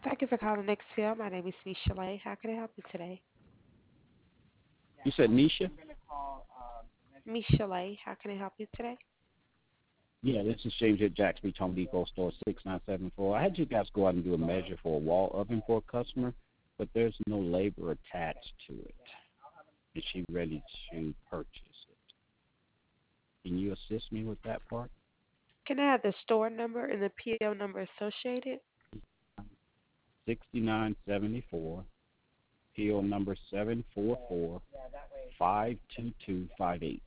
Thank you for calling XL. My name is Misha Lay. How can I help you today? You said Nisha? Misha Lay. How can I help you today? Yeah, this is James at Jacksonville Home Depot store 6974. I had you guys go out and do a measure for a wall oven for a customer, but there's no labor attached to it. Is she ready to purchase it? Can you assist me with that part? Can I have the store number and the PO number associated? 6974, PO number 744-52258.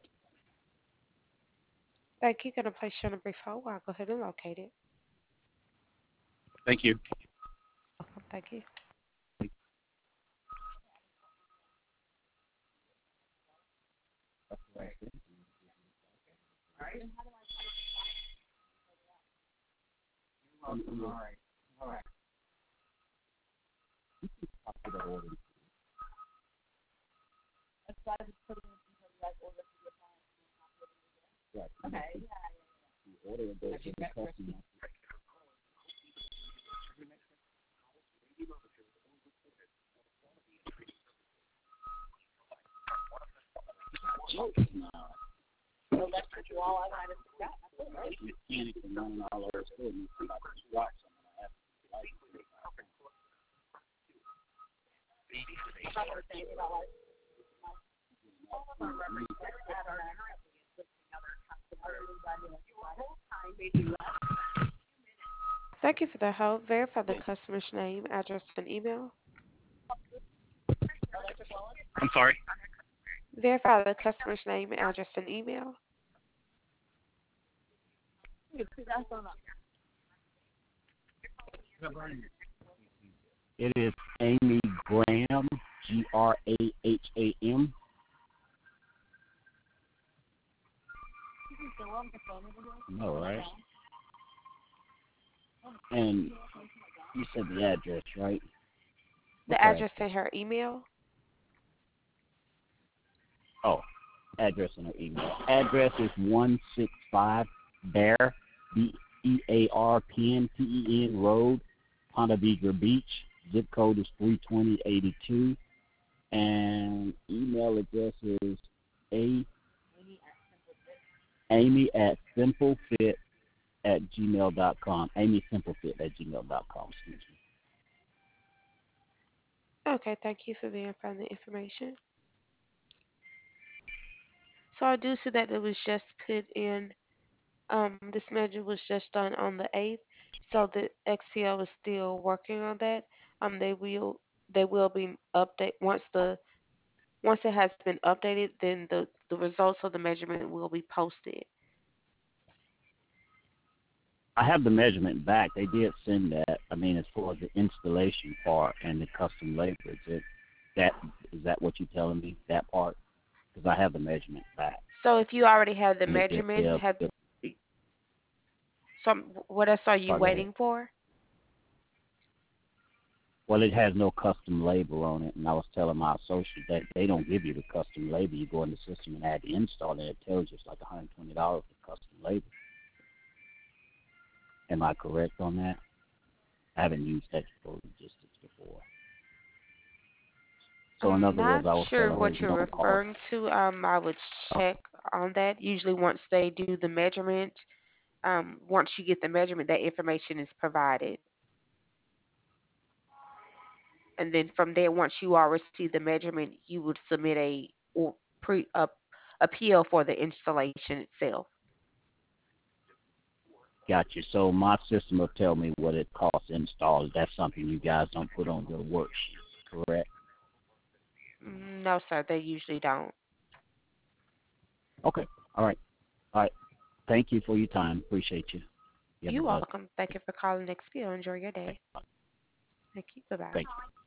Thank you. Going to place you on a brief hold while I go ahead and locate it. Thank you. Thank you. Thank you for the hold. Verify the customer's name, address, and email. I'm sorry. Verify the customer's name, address, and email. It is Amy Graham, Graham. No, right? And you said the address, right? The Okay. address and her email. Oh, address and her email. Address is 165 Bear, Bearpnten Road, Ponte Vedra Beach. Zip code is 32082. And email address is Amy at simplefit@gmail.com. AmySimplefit@gmail.com. Excuse me. Okay, thank you for verifying the information. So I do see that it was just put in. This measure was just done on the 8th, so the XCL is still working on that. They will be update once it has been updated, then the results of the measurement will be posted. I have the measurement back. They did send that. I mean, as far as the installation part and the custom labor, is that what you're telling me? That part? Because I have the measurement back. So if you already have the And measurement, have yeah, some what else are you sorry, go ahead. waiting for? Well, it has no custom labor on it, and I was telling my associate that they don't give you the custom labor. You go in the system and add the install, and it tells you it's like $120 for custom labor. Am I correct on that? I haven't used Expo Logistics before. So in I'm other not words, I was sure telling her what you you're don't cost. referring to. I would check on that. Usually, once they do the measurement, once you get the measurement, that information is provided, and then from there, once you all receive the measurement, you would submit a or pre appeal for the installation itself. Gotcha. So my system will tell me what it costs installed. That's something you guys don't put on your worksheet, correct? No, sir, they usually don't. Okay. All right. All right. Thank you for your time. Appreciate you. You have a You're blessed welcome. Thank you for calling XPO. Enjoy your day. day. Thank you. Bye bye. Thank you.